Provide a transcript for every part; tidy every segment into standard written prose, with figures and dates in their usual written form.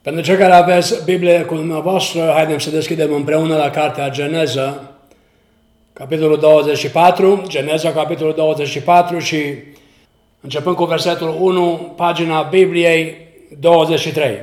Pentru cei care aveți Biblie cu dumneavoastră, haideți să deschidem împreună la cartea Geneza, capitolul 24, Geneza, capitolul 24 și începând cu versetul 1, pagina Bibliei 23.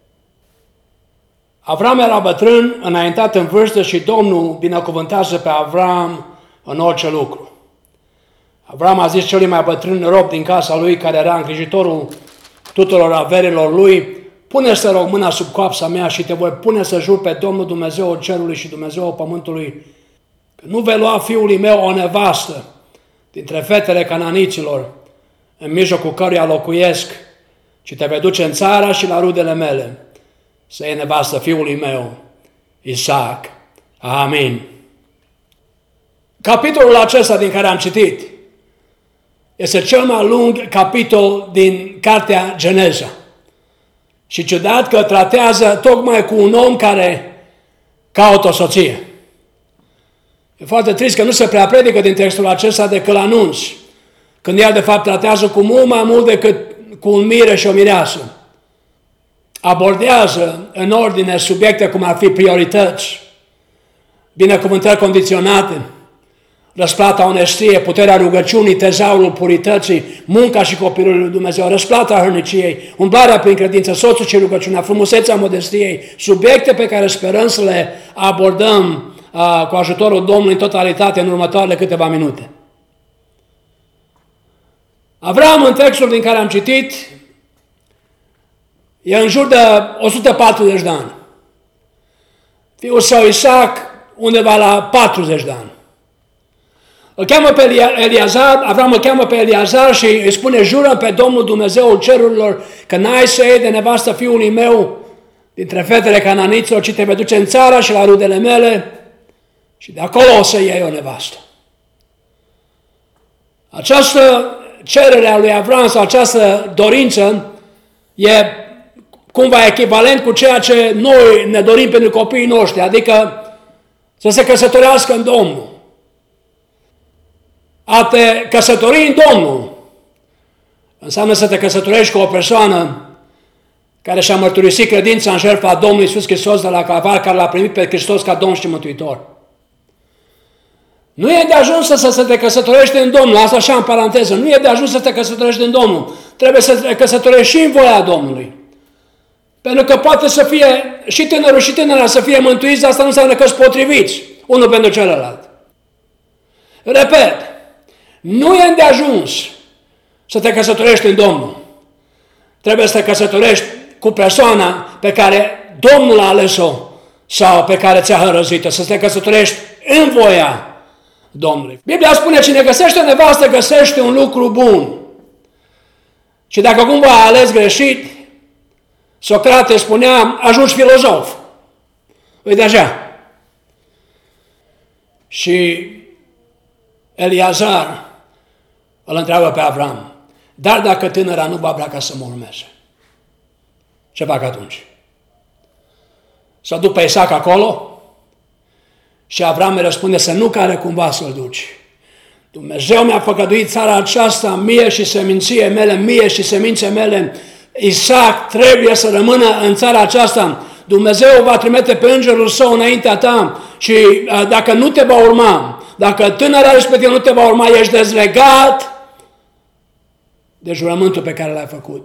Avram era bătrân, înaintat în vârstă și Domnul binecuvântează pe Avram în orice lucru. Avram a zis celui mai bătrân rob din casa lui, care era îngrijitorul tuturor averilor lui: pune să rog mâna sub coapsa mea și te voi pune să jur pe Domnul Dumnezeul cerului și Dumnezeul pământului că nu vei lua fiului meu o nevastă dintre fetele cananiților, în mijlocul căruia locuiesc, ci te vei duce în țara și la rudele mele să iei nevastă fiului meu, Isaac. Amin. Capitolul acesta din care am citit este cel mai lung capitol din cartea Geneza. Și ciudat că tratează tocmai cu un om care caută o soție. E foarte trist că nu se prea predică din textul acesta decât l'anunț, când el de fapt tratează cu mult mai mult decât cu un mire și o mireasă. Abordează în ordine subiecte cum ar fi priorități, binecuvântări condiționate, răsplata onestiei, puterea rugăciunii, tezaurul purității, munca și copilul lui Dumnezeu, răsplata hărniciei, umblarea prin credință, soțul și rugăciunea, frumusețea modestiei, subiecte pe care sperăm să le abordăm cu ajutorul Domnului în totalitate în următoarele câteva minute. Avram, în textul din care am citit, e în jur de 140 de ani. Fiul său Isaac undeva la 40 de ani. Îl cheamă pe Eliazar, Avram îl cheamă pe Eliazar și îi spune: jură pe Domnul Dumnezeul cerurilor că n-ai să iei de nevastă fiului meu dintre fetele cananiților, ci te vei duce în țara și la rudele mele și de acolo o să iei o nevastă. Această cerere a lui Avram sau această dorință e cumva echivalent cu ceea ce noi ne dorim pentru copiii noștri, adică să se căsătorească în Domnul. A te căsători în Domnul înseamnă să te căsătorești cu o persoană care și-a mărturisit credința în jertfa Domnului Iisus Hristos de la Calvar, care l-a primit pe Hristos ca Domn și Mântuitor. Nu e de ajuns să te căsătorești în Domnul, asta așa în paranteză, nu e de ajuns să te căsătorești în Domnul, trebuie să te căsătorești și în voia Domnului. Pentru că poate să fie și tânărul și tânăra să fie mântuiți, dar asta nu înseamnă că sunt potriviți unul pentru celălalt. Repet, nu e de ajuns să te căsătorești în Domnul. Trebuie să te căsătorești cu persoana pe care Domnul a ales-o sau pe care ți-a hărăzit-o, să te căsătorești în voia Domnului. Biblia spune: cine găsește o nevastă, găsește un lucru bun. Și dacă cumva ai ales greșit, Socrate spunea: ajungi filozof. Uite așa. Și Eliazar îl întreabă pe Avram: dar dacă tânăra nu va vrea ca să mă urmeze, ce fac atunci? Să duc pe Isaac acolo? Și Avram îi răspunde: să nu care cumva să-l duci. Dumnezeu mi-a făgăduit țara aceasta mie și seminție mele, mie și semințe mele. Isaac trebuie să rămână în țara aceasta. Dumnezeu va trimite pe îngerul său înaintea ta și dacă nu te va urma, dacă tânăra respectiv nu te va urma, ești dezlegat de jurământul pe care l-ai făcut.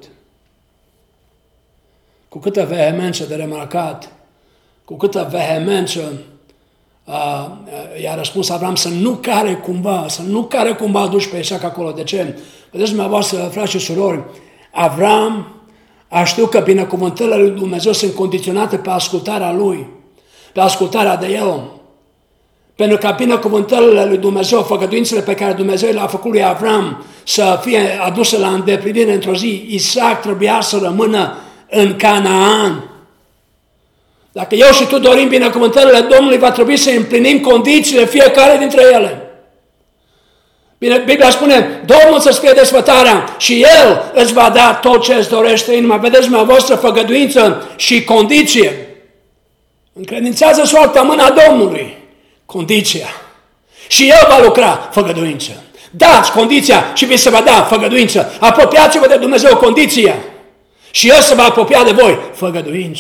Cu câtă vehemență de remarcat, cu câtă vehemență i-a răspuns Avram să nu care cumva duci pe Isaac acolo. De ce? Vedeți dumneavoastră, frați și surori, Avram a știut că binecuvântările lui Dumnezeu sunt condiționate pe ascultarea lui, pe ascultarea de el. Pentru ca binecuvântările lui Dumnezeu, făgăduințele pe care Dumnezeu le-a făcut lui Avram să fie aduse la îndeplinire într-o zi, Isaac trebuia să rămână în Canaan. Dacă eu și tu dorim binecuvântările Domnului, va trebui să împlinim condițiile fiecare dintre ele. Bine, Biblia spune: Domnul să-ți fie desfătarea și El îți va da tot ce îți dorește inima. Vedeți dumneavoastră, făgăduință și condiție. Încredințează soarta în mâna Domnului, condiția. Și El va lucra, făgăduință. Dați condiția și vi se va da, făgăduință. Apropiați-vă de Dumnezeu, condiția. și El se va apropia de voi. Făgăduință.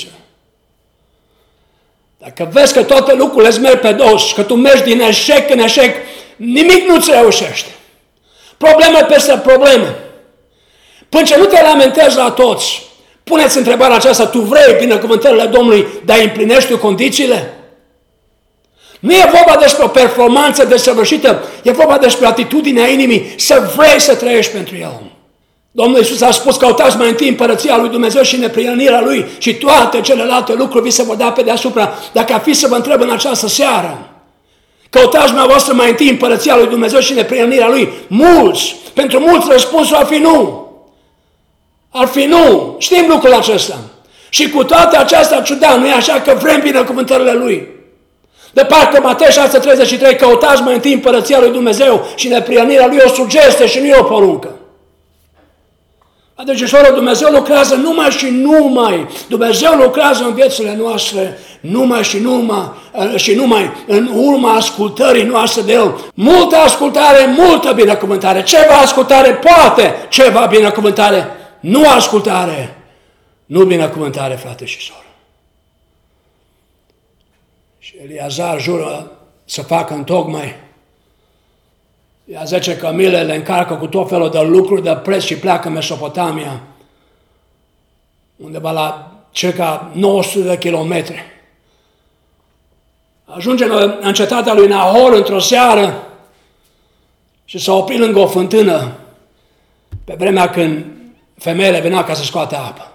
Dacă vezi că toate lucrurile îți merg pe dos și că tu mergi din eșec în eșec, nimic nu-ți reușește. Probleme peste probleme. Până ce nu te lamentezi la toți, puneți întrebarea aceasta, tu vrei binecuvântările Domnului, dar împlinești tu condițiile? Nu e vorba despre o performanță desăvârșită, e vorba despre atitudinea inimii, să vrei să trăiești pentru El. Domnul Iisus a spus, căutați mai întâi împărăția lui Dumnezeu și neprionirea Lui și toate celelalte lucruri vi se vor da pe deasupra. Dacă ar fi să vă întreb în această seară, căutați dumneavoastră mai întâi împărăția lui Dumnezeu și neprionirea Lui. Mulți, pentru mulți răspunsul ar fi nu. Ar fi nu. Știm lucrul acesta. Și cu toate acestea ciudat, nu e așa că vrem binecuvântările Lui. De parcă Matei 6:33, căutați mai întâi împărăția lui Dumnezeu și neprionirea Lui, o sugestie și nu e o poruncă. Deci, Dumnezeu lucrează numai și numai. Dumnezeu lucrează în viețile noastre numai și numai în urma ascultării noastre de El. Multă ascultare, multă binecuvântare. Ceva ascultare poate, ceva binecuvântare. Nu ascultare, nu binecuvântare, frate și soră. Și Eliazar jură să facă întocmai. Ia 10 cămile, le încarcă cu tot felul de lucruri de preț și pleacă în Mesopotamia, undeva la circa 900 de kilometri. Ajunge în cetatea lui Nahor într-o seară și s-a oprit lângă o fântână pe vremea când femeile veneau ca să scoată apă.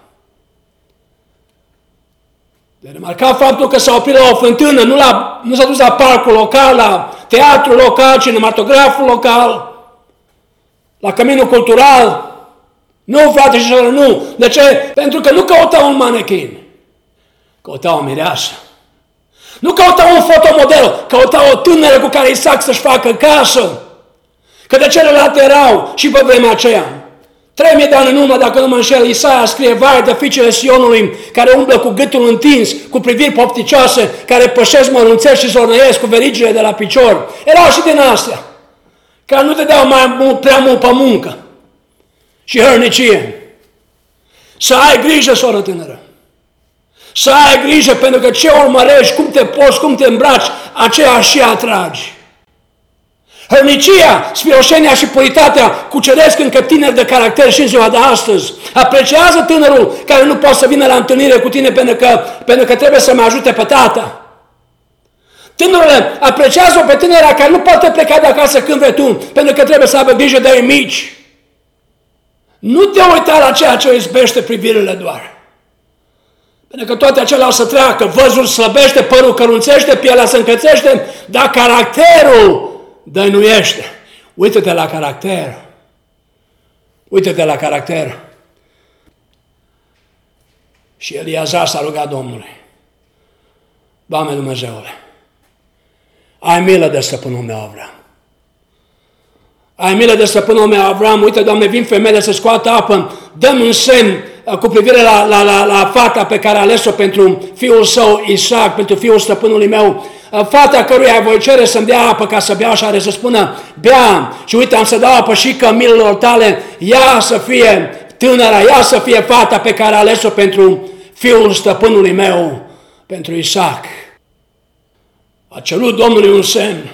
De remarcat faptul că s-a oprit la o fântână, nu s-a dus la parcul local, la teatrul local, cinematograful local, la căminul cultural. Nu, frate și soră, nu. De ce? Pentru că nu căuta un manechin, căuta o mireasă. Nu căuta un fotomodel, căuta o tânără cu care Isaac să-și facă casă. Că de celelalte erau și pe vremea aceea. 3000 de ani în urmă, dacă nu mă înșel, Isaia scrie, vai de fiicele Sionului, care umblă cu gâtul întins, cu priviri pofticioase, care pășesc mărunțeli și zornăiesc cu verigile de la picior. Erau și din astea, care nu te dau prea mult pe muncă și hărnicie. Să ai grijă, soră tânără. Să ai grijă, pentru că ce urmărești, cum te poți, cum te îmbraci, aceea și atragi. Hărnicia, spiroșenia și puritatea cuceresc încă tineri de caracter și în ziua de astăzi. Apreciază tânărul care nu poate să vină la întâlnire cu tine pentru că trebuie să-mi ajute pe tata. Tânărule, apreciază-o pe tânăra care nu poate pleca de acasă când vrei tu, pentru că trebuie să aibă grijă de ei mici. Nu te uita la ceea ce o izbește privirile doar. Pentru că toate acelea o să treacă, văzul slăbește, părul cărunțește, pielea se încățește, dar caracterul dăinuiește. Uită-te la caracter. Uită-te la caracter. Și Eliazar s-a rugat Domnului. Doamne Dumnezeule, ai milă de stăpânul meu Avram. Ai milă de stăpânul meu Avram. Uite, Doamne, vin femeile să scoată apă. Dă-mi un semn cu privire la fata pe care a ales-o pentru fiul său Isaac, pentru fiul stăpânului meu. Fata căruia voi cere să-mi dea apă ca să beau și are să spună, bea și uite, am să dau apă și cămilelor tale, ea să fie tânăra, ea să fie fata pe care a ales-o pentru fiul stăpânului meu, pentru Isaac. A cerut Domnului un semn,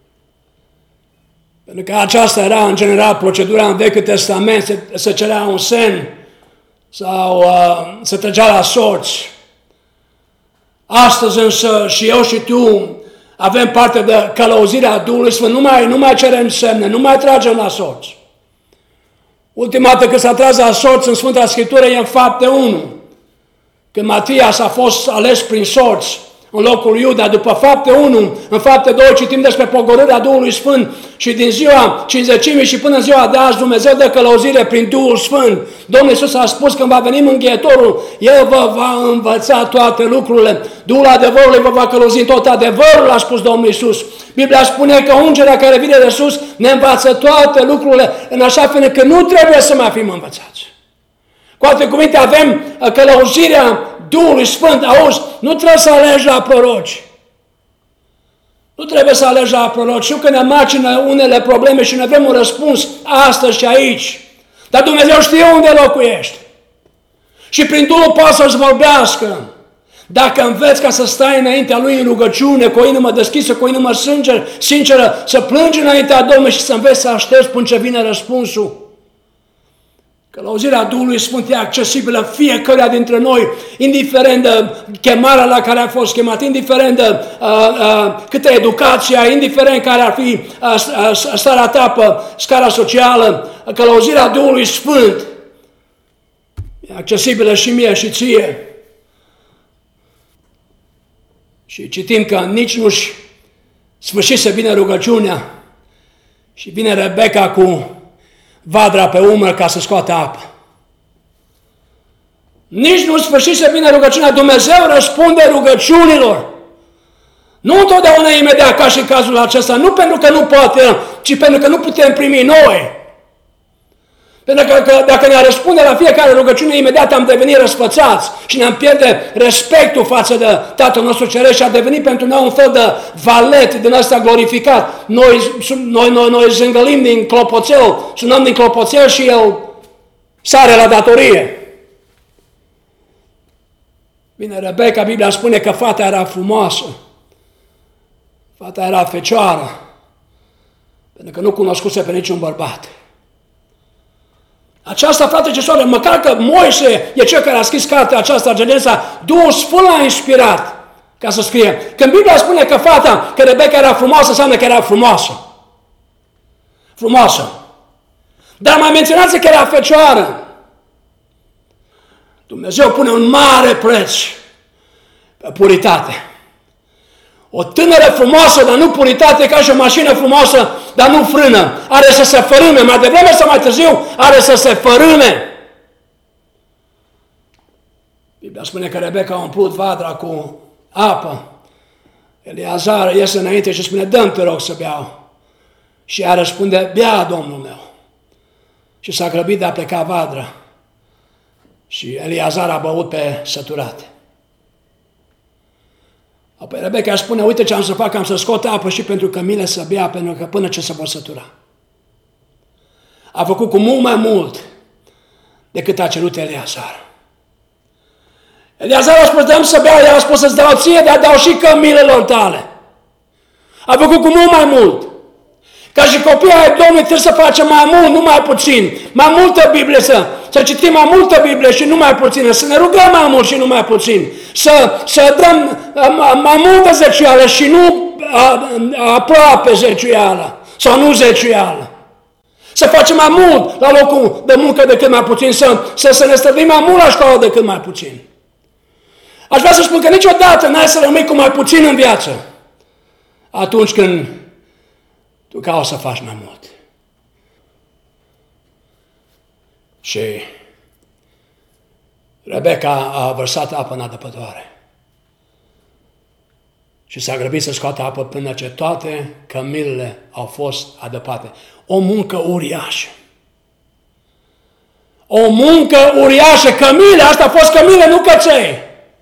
pentru că aceasta era în general procedura în Vechiul Testament, se cerea un semn sau se trăgea la sorți. Astăzi însă și eu și tu avem parte de călăuzirea Duhului Sfânt. Nu mai cerem semne, nu mai tragem la sorți. Ultima dată când s-a tras la sorți în Sfânta Scriptură e în Fapte 1. Când Matias a fost ales prin sorți în locul lui Iuda, după Fapte 1, în Fapte 2 citim despre pogorârea Duhului Sfânt și din ziua Cincizecimii și până în ziua de azi Dumnezeu dă călăuzire prin Duhul Sfânt. Domnul Iisus a spus când va veni Mânghietorul, El vă va învăța toate lucrurile. Duhul adevărului vă va călăuzi în tot adevărul, a spus Domnul Iisus. Biblia spune că ungerea care vine de sus ne învață toate lucrurile în așa fel că nu trebuie să mai fim învățați. Cu alte cuvinte, avem călăuzirea Duhului Sfânt. Auzi, nu trebuie să alegi la proroci. Nu trebuie să alegi la proroci. Știu că ne macină unele probleme și ne vrem un răspuns astăzi și aici. Dar Dumnezeu știe unde locuiești. Și prin Duhul poate să-ți vorbească. Dacă înveți ca să stai înaintea Lui în rugăciune, cu o inimă deschisă, cu o inimă sinceră, să plângi înaintea Domnului și să înveți să aștepți până ce vine răspunsul. Călăuzirea Duhului Sfânt e accesibilă fiecăruia dintre noi, indiferent de chemarea la care a fost chemat, indiferent de câtă educația, indiferent care ar fi starea ta pe scara socială. Călăuzirea Duhului Sfânt e accesibilă și mie și ție. Și citim că nici nu-și sfârșise bine rugăciunea și vine Rebecca cu vadra pe umăr ca să scoată apă. Nici nu sfârșise bine rugăciunea. Dumnezeu răspunde rugăciunilor. Nu întotdeauna imediat ca și în cazul acesta. Nu pentru că nu poate, ci pentru că nu putem primi noi. Pentru că dacă ne-ar răspunde la fiecare rugăciune, imediat am devenit răsfățați și ne-am pierde respectul față de Tatăl nostru Ceresc și a devenit pentru noi un fel de valet din ăsta glorificat. Noi zângălim din clopoțel, sunăm din clopoțel și el sare la datorie. Bine, Rebecca, Biblia spune că fata era frumoasă. Fata era fecioară, pentru că nu cunoscuse pe niciun bărbat. Aceasta, frate și soră, măcar că Moise e cel care a scris cartea aceasta, Genesa, Duhul Sfânt l-a inspirat ca să scrie. Când Biblia spune că fata, că Rebecca era frumoasă, înseamnă că era frumoasă. Frumoasă. Dar mai menționați că era fecioară. Dumnezeu pune un mare preț pe puritate. O tânără frumoasă, dar nu puritate, ca și o mașină frumoasă, dar nu frână. Are să se fărâme, mai devreme sau mai târziu, are să se fărâme. Biblia spune că Rebecca a umplut vadra cu apă. Eleazar iese înainte și spune, dă-mi, te rog, să beau. Și ea răspunde, bea, Domnul meu. Și s-a grăbit de a pleca vadra. Și Eleazar a băut pe săturate. Apoi Rebecca spune, uite ce am să fac, am să scot apă și pentru cămile să bea, pentru că până ce se vor sătura. A făcut cu mult mai mult decât a cerut Eleazar. Eleazar a spus, dă-mi să beau, ea a spus, să-ți dau ție, dar dau și cămilelor tale. A făcut cu mult mai mult. Ca și copiii ai Domnului trebuie să facem mai mult, nu mai puțin. Mai multă Biblie să citim mai multă Biblie și nu mai puțină. Să ne rugăm mai mult și nu mai puțin. Să dăm mai multă zeciuială și nu aproape zeciuială. Sau nu zeciuială. Să facem mai mult la locul de muncă decât mai puțin. Să ne străduim mai mult la școală decât mai puțin. Aș vrea să spun că niciodată n-ai să rămâi cu mai puțin în viață. Atunci când tu cauți să faci mai mult. Și Rebecca a vărsat apă în adăpătoare. Și s-a grăbit să scoată apă până ce toate cămilele au fost adăpate. O muncă uriașă. O muncă uriașă. Cămile, asta a fost cămile, nu căței.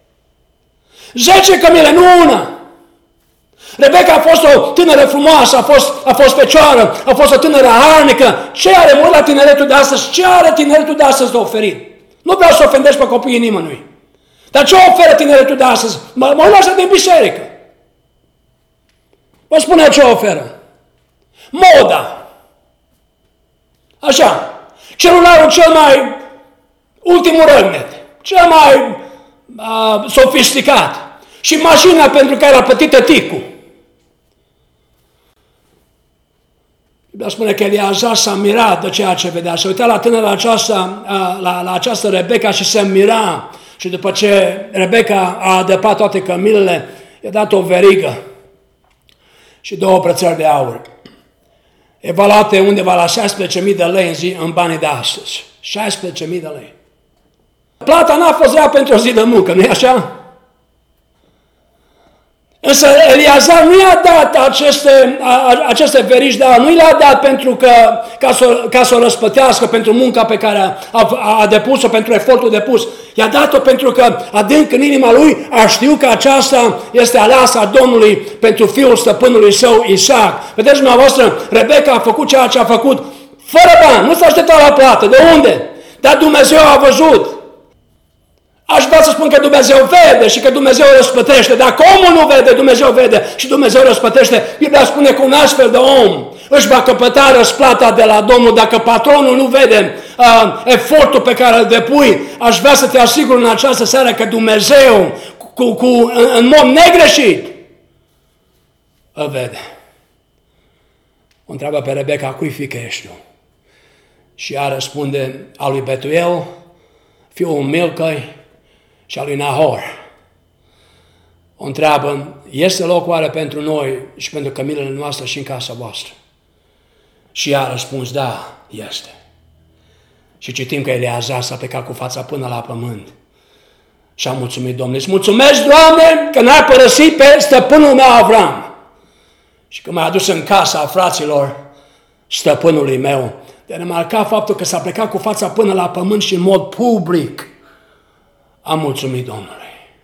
10 cămile, nu una. Rebecca a fost o tânără frumoasă, a fost fecioară, a fost o tânără harnică. Ce are mult la tineretul de astăzi? Ce are tineretul de astăzi de oferit? Nu vreau să ofendești pe copiii nimănui. Dar ce oferă tineretul de astăzi? Mă lasă din biserică. Vă spune ce oferă. Moda. Așa. Celularul cel mai ultimul răgnet. Cel mai sofisticat. Și mașina pentru care a plătit tăticul. Biblia spune că Eleazar s-a mirat de ceea ce vedea. S-a uitat la tânăra aceasta, la această Rebecca și se mira. Și după ce Rebecca a adăpat toate cămilele, i-a dat o verigă și 2 brățări de aur. Evaluate undeva la 16.000 de lei în banii de astăzi. 16.000 de lei. Plata n-a fost rea pentru o zi de muncă, nu-i așa? Însă Eleazar nu i-a dat aceste verigi de aur, nu i-a dat pentru că, ca să o răspătească pentru munca pe care a depus-o, pentru efortul depus. I-a dat-o pentru că adânc în inima lui a știut că aceasta este aleasa Domnului pentru fiul stăpânului său Isaac. Vedeți dumneavoastră, Rebecca a făcut ceea ce a făcut fără bani, nu s-a așteptat la plată. De unde? Dar Dumnezeu a văzut. Aș vrea să spun că Dumnezeu vede și că Dumnezeu răsplătește. Dacă omul nu vede, Dumnezeu vede și Dumnezeu răsplătește. Biblia spune că un astfel de om își va căpăta răsplata de la Domnul. Dacă patronul nu vede efortul pe care îl depui, aș vrea să te asigur în această seară că Dumnezeu, în mod negreșit, îl vede. O întreabă pe Rebecca, cui fiică ești tu? Și ea răspunde, a lui Betuel, fiul Milcăi și a lui Nahor. O întreabă, este loc oare pentru noi și pentru cămilele noastre și în casa voastră? Și ea a răspuns, da, este. Și citim că Eleazar s-a plecat cu fața până la pământ și a mulțumit Domnului. Îți mulțumesc, Doamne, că n-ai părăsit pe stăpânul meu Avram și că m-ai adus în casa fraților stăpânului meu. De remarcat faptul că s-a plecat cu fața până la pământ și în mod public a mulțumit Domnului.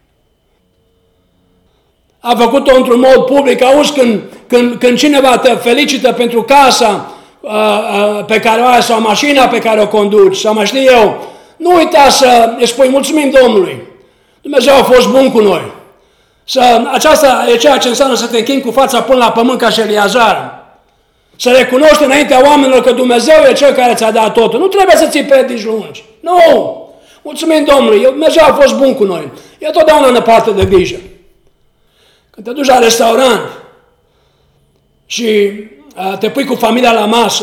A făcut-o într-un mod public. Auzi, când cineva te felicită pentru casa pe care o ai sau mașina pe care o conduci sau mai știu eu, nu uita să îi spui mulțumim Domnului. Dumnezeu a fost bun cu noi. Aceasta e ceea ce înseamnă să te închini cu fața până la pământ ca și Eleazar. Să recunoști înaintea oamenilor că Dumnezeu e Cel care ți-a dat totul. Nu trebuie să ții predici lungi. Nu! Mulțumim Domnului, Dumnezeu a fost bun cu noi. E totdeauna în parte de grijă. Când te duci la restaurant și te pui cu familia la masă,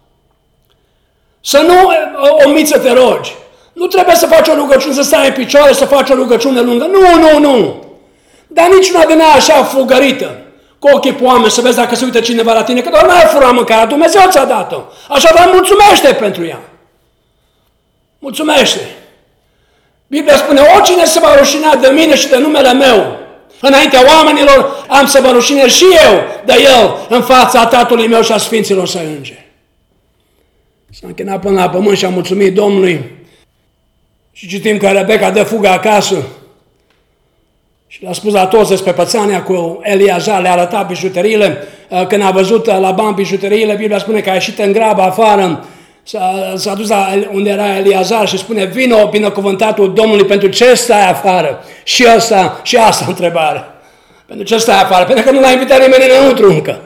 să nu omiți să te rogi. Nu trebuie să faci o rugăciune, să stai în picioare, să faci o rugăciune lungă. Nu! Dar niciuna din ea așa fugărită, cu ochii pe oameni, să vezi dacă se uită cineva la tine, că doar n-ai furat mâncarea, Dumnezeu ți-a dat-o. Așadar, mulțumește pentru ea. Mulțumește. Biblia spune, oricine se va rușina de mine și de numele meu, înaintea oamenilor, am să mă rușine și eu de el în fața Tatălui meu și a Sfinților Săi îngeri. S-a închinat până la pământ și a mulțumit Domnului. Și citim că Rebecca dă fugă acasă și le-a spus la toți despre pățania cu Eleazar, le-a arătat bijuteriile. Când a văzut la bani bijuteriile, Biblia spune că a ieșit în grabă afară, s-a dus la unde era Eleazar și spune, vino binecuvântatul Domnului, pentru ce stai afară? Și asta întrebare. Pentru ce stai afară? Pentru că nu l-a invitat nimeni înăuntru încă.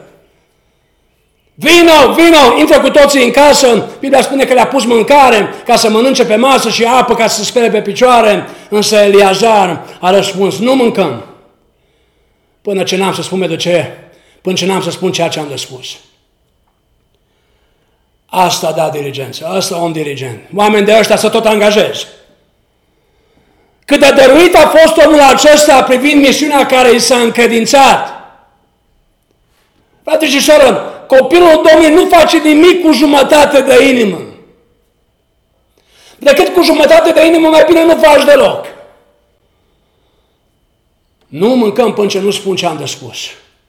Vino, intră cu toții în casă. Biblia spune că le-a pus mâncare ca să mănânce pe masă și apă ca să se spere pe picioare. Însă Eleazar a răspuns, nu mâncăm până ce n-am să spun de ce, până ce n-am să spun ceea ce am de spus. Asta da diligență, asta om diligent. Oameni de ăștia să tot angajezi. Cât de dăruit a fost omul acesta privind misiunea care i s-a încredințat. Frate și soră, copilul Domnului nu face nimic cu jumătate de inimă. Decât cu jumătate de inimă, mai bine nu faci deloc. Nu mâncăm până ce nu spun ce am de spus.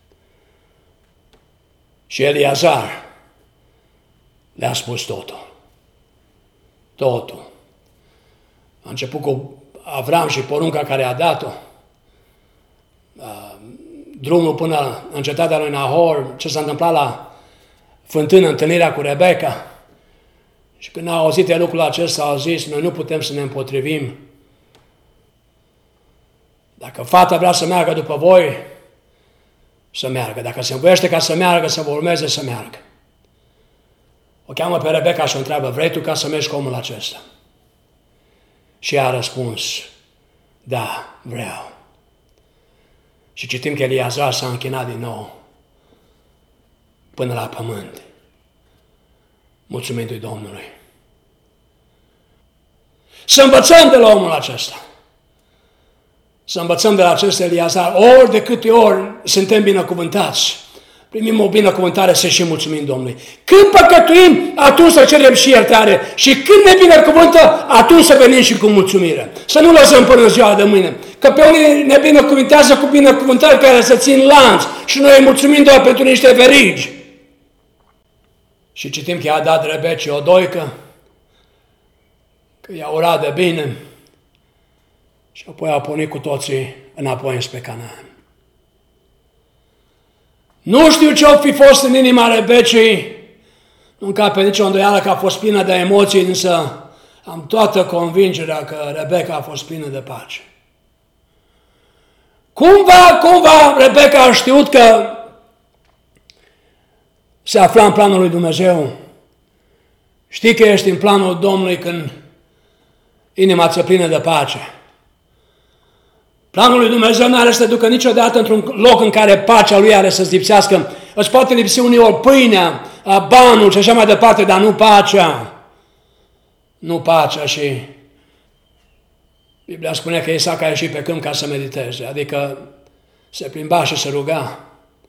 Și Eleazar le-a spus totul. Totul. A început cu Avram și porunca care a dat-o. Drumul până în cetatea lui Nahor, ce s-a întâmplat la fântână, întâlnirea cu Rebecca. Și când a auzit el lucrul acesta, a zis, noi nu putem să ne împotrivim. Dacă fata vrea să meargă după voi, să meargă. Dacă se învoiește ca să meargă, să vă urmeze, să meargă. O cheamă pe Rebecca și o întreabă, vrei tu ca să mergi cu omul acesta? Și ea a răspuns, da, vreau. Și citim că Eleazar s-a închinat din nou până la pământ, mulțumindu-i Domnului. Să învățăm de la omul acesta. Să învățăm de la acest Eleazar. Ori de câte ori suntem binecuvântați, primim o binecuvântare să și mulțumim Domnului. Când păcătuim, atunci să cerem și iertare. Și când ne binecuvântă, atunci să venim și cu mulțumire. Să nu lăsăm până în ziua de mâine. Că pe unii ne binecuvântează cu binecuvântări care să țin lanț și noi îi mulțumim doar pentru niște verigi. Și citim că i-a dat Rebecii o doică, că i-a urat de bine și apoi a pornit cu toții înapoi înspre Canaan. Nu știu ce-o fi fost în inima Rebecii, nu încape nicio îndoială că a fost plină de emoții, însă am toată convingerea că Rebecca a fost plină de pace. Cumva Rebecca a știut că se afla în planul lui Dumnezeu. Știi că ești în planul Domnului când inima ți-e plină de pace. Planul lui Dumnezeu nu are să te ducă niciodată într-un loc în care pacea lui are să-ți lipsească. Îți poate lipsi uneori pâinea, banul și așa mai departe, dar nu pacea. Nu pacea. Și Biblia spune că Isaac a ieșit pe câmp ca să mediteze, adică se plimba și se ruga.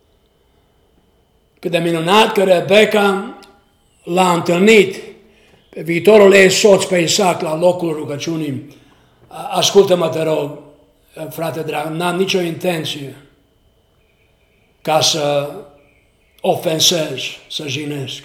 Cât de minunat că Rebecca l-a întâlnit pe viitorul ei soț, pe Isaac, la locul rugăciunii. Ascultă-mă, te rog, frate drag, n-am nicio intenție ca să ofensez, să jinesc.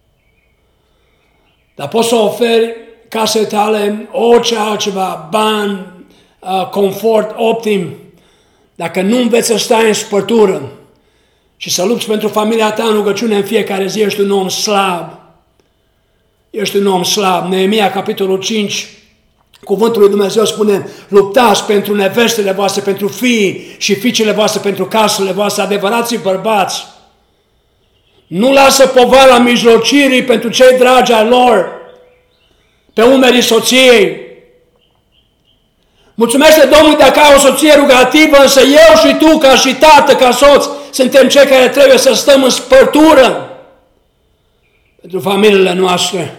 Dar poți să oferi casei tale orice altceva, bani, confort optim, dacă nu înveți să stai în spărtură și să lupți pentru familia ta în rugăciune în fiecare zi, ești un om slab. Ești un om slab. Neemia, capitolul 5, cuvântul lui Dumnezeu spune: luptați pentru nevestele voastre, pentru fiii și fiicele voastre, pentru casele voastre, adevărații bărbați. Nu lasă povara mijlocirii pentru cei dragi ai lor pe umerii soției. Mulțumește Domnului dacă ai o soție rugativă, însă eu și tu, ca și tată, ca soț, suntem cei care trebuie să stăm în spărtură pentru familiile noastre.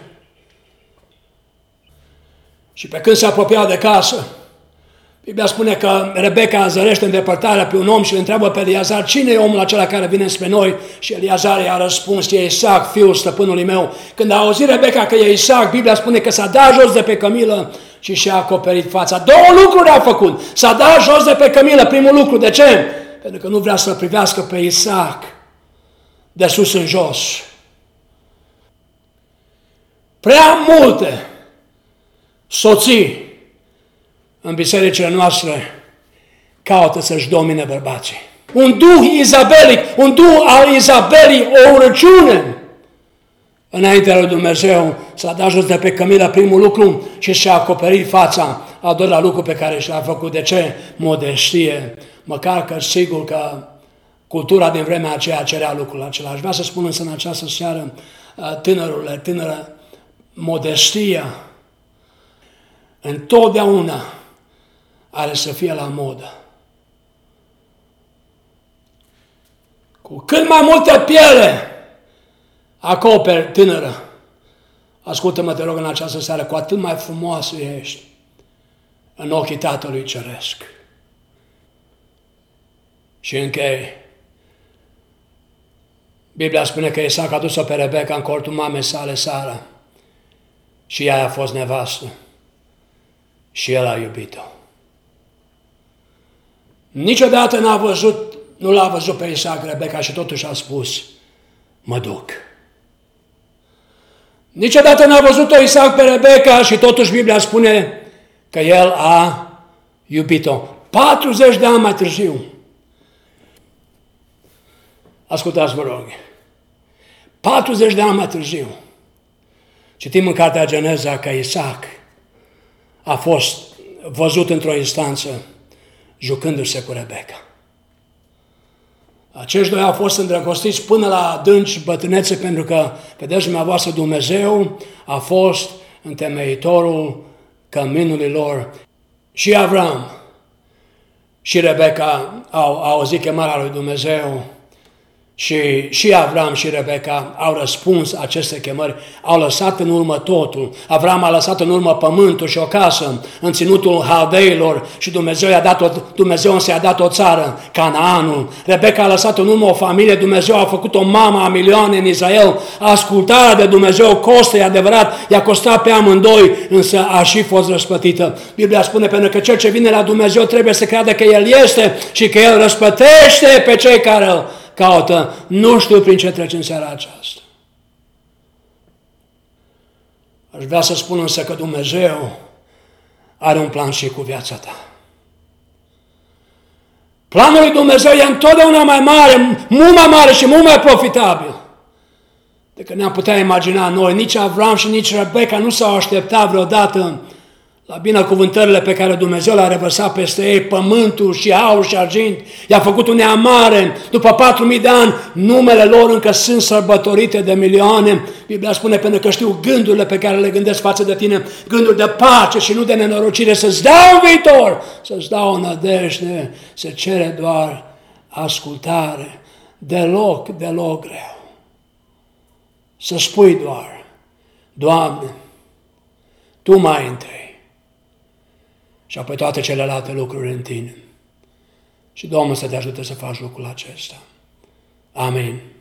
Și pe când se apropiau de casă, Biblia spune că Rebecca zărește în depărtarea pe un om și îl întreabă pe Eliazar: cine e omul acela care vine spre noi? Și Eliazar i-a răspuns: e Isaac, fiul stăpânului meu. Când a auzit Rebecca că e Isaac, Biblia spune că s-a dat jos de pe cămilă și și-a acoperit fața. Două lucruri a făcut. S-a dat jos de pe cămilă, primul lucru. De ce? Pentru că nu vrea să-l privească pe Isaac de sus în jos. Prea multe soții în bisericile noastre caută să-și domine bărbații. Un duh izabelic, un duh al Izabelii, o urăciune înaintea lui Dumnezeu. S-a dat jos de pe cămilă, primul lucru, și și-a acoperit fața. Al doilea lucru pe care și-a făcut. De ce? Modestie. Măcar că sigur că cultura din vremea aceea cerea lucrul acela. Aș vrea să spun însă în această seară, tânără, modestia întotdeauna are să fie la modă. Cu cât mai multă piele acoperi, tânără, ascultă-mă, te rog, în această seară, cu atât mai frumoasă ești în ochii Tatălui Ceresc. Și închei. Biblia spune că Isaac a dus-o pe Rebecca în cortul mamei sale, Sara, și ea a fost nevastă și el a iubit-o. Niciodată nu l-a văzut pe Isaac Rebecca și totuși a spus: mă duc. Niciodată n-a văzut-o Isaac pe Rebecca și totuși Biblia spune că el a iubit-o. 40 de ani mai târziu. Ascultați, vă rog. 40 de ani mai târziu. Citim în cartea Geneza că Isaac a fost văzut într-o instanță jucându-se cu Rebecca. Acești doi au fost îndrăgostiți până la adânci bătrânețe, pentru că, vedeți dumneavoastră, Dumnezeu a fost întemeitorul căminului lor. Și Avram și Rebecca au auzit chemarea lui Dumnezeu și Avram și Rebecca au răspuns aceste chemări, au lăsat în urmă totul. Avram a lăsat în urmă pământul și o casă în ținutul Haldeilor și Dumnezeu însă i-a dat o țară, Canaanul. Rebecca a lăsat în urmă o familie, Dumnezeu a făcut o mamă a milioane în Israel. Ascultarea de Dumnezeu costă, e adevărat, i-a costat pe amândoi, însă a și fost răsplătită. Biblia spune, pentru că cel ce vine la Dumnezeu trebuie să creadă că El este și că El răsplătește pe cei care îl caută. Nu știu prin ce treci în seara aceasta. Aș vrea să spun însă că Dumnezeu are un plan și cu viața ta. Planul lui Dumnezeu e întotdeauna mai mare, mult mai mare și mult mai profitabil decât ne-am putea imagina noi. Nici Avram și nici Rebecca nu s-au așteptat vreodată la binecuvântările pe care Dumnezeu le-a revărsat peste ei, pământul și aur și argint. I-a făcut un neamare. După 4000 de ani, numele lor încă sunt sărbătorite de milioane. Biblia spune, pentru că știu gândurile pe care le gândesc față de tine, gânduri de pace și nu de nenorocire, să-ți dau un viitor, să-ți dau o nădejde, se cere doar ascultare. Deloc greu. Să spui doar, Doamne, Tu mai întâi. Și apoi toate celelalte lucruri în tine. Și Domnul să te ajute să faci lucrul acesta. Amin.